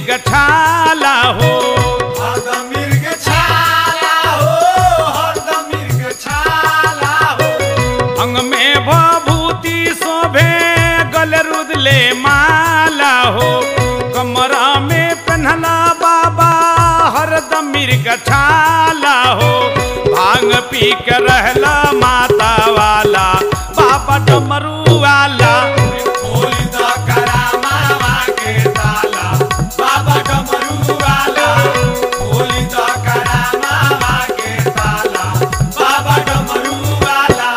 मिर्ग छाला हो, हरदम मिर्ग छाला हो, हरदम मिर्ग छाला हो। अंग में भभूति शोभे गल रुदले माला हो, कमरा में पहनला बाबा हरदम मिर्ग छाला हो। भांग पी के रहला माता वाला बाबा डमरू वाला, खोली द करामावा के ताला बाबा डमरू वाला, खोली द करामावा के ताला बाबा डमरू वाला।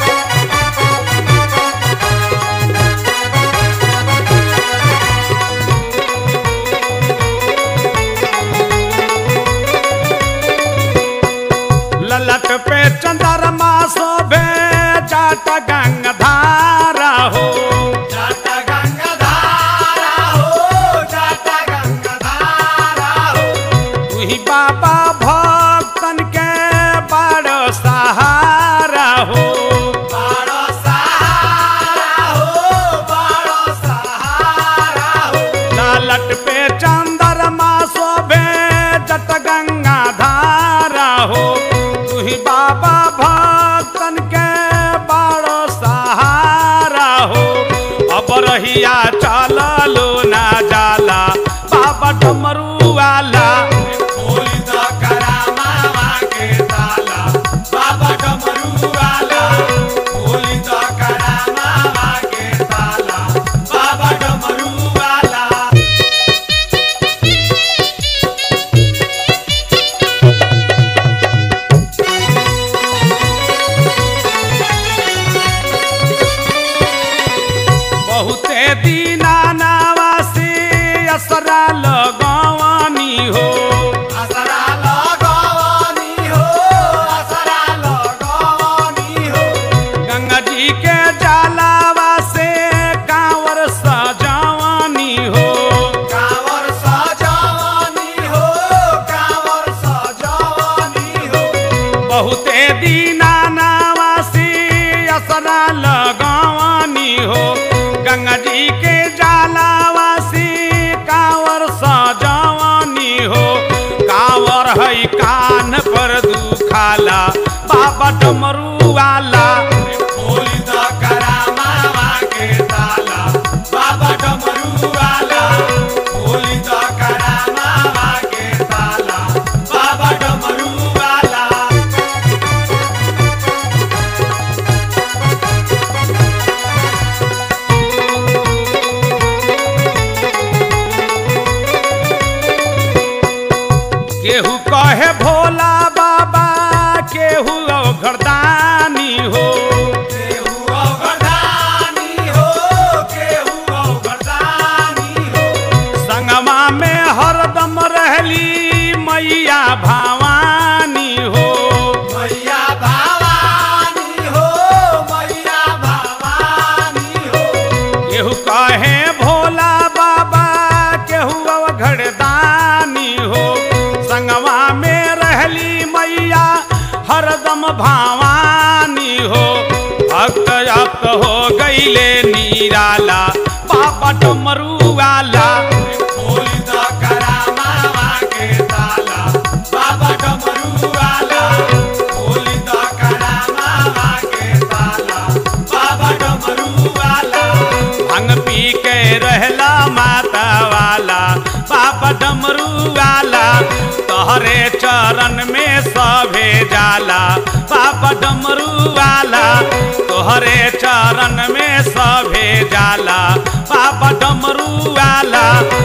ललट पे चंद्रमा शोभे जाट गंगाधारा हो, जाता गंगाधारा हो, जाता गंगाधारा हो। तू ही बाबा भक्तन के बड़ सहारा हो। बड़ो सहारा हो, बड़ो सहारा हो। ललट पे चंद्रमा शोभे जट गंगाधारा हो, तू ही बाबा भक्तन के बड़ सहारा हो। अब रहिया चललो ना जाला बाबा डमरू वाला, खोली द करामावा के ताला बाबा डमरू वाला, खोली द करामावा के ताला बाबा डमरू वाला। बहुते दीना नावासी असरा लगवानी हो, असरा लगवानी हो, असरा लगवानी हो। गंगा जी के जलावा से कांवर सजावानी हो। कांवर सजावानी हो, कांवर सजावानी हो। बहुते दीना नावासी असरा लगवानी हो, गंगा जी के जलावासी कांवर सजावानी हो। कांवर है कान पर दुखाला बाबा डमरू वाला, खोली द करामावा के ताला बाबा डमरू वाला, खोली द करामावा के ताला बाबा डमरू वाला। केहू कहे भोला बाबा, केहू घरदानी हो। केहू अवगदानी हो, केहू अवगदानी हो। संगमा में हरदम रहली मैया भवानी हो। मैया भवानी हो, मैया भवानी हो। केहू कहे भोला बाबा, केहू घरदानी हो। संगमा में रहली मैया हरदम भवानी हो। भक्त अब हो गईले निराला बाबा डमरू वाला, खोली द करामावा के ताला बाबा डमरू वाला, खोली द करामावा के ताला बाबा डमरू वाला। भांग पी के रहला माता वाला बाबा डमरू वाला, तोहरे चरण में सभे जाला बाबा डमरू वाला, तोहरे चरण में सभे जाला बाबा डमरू वाला।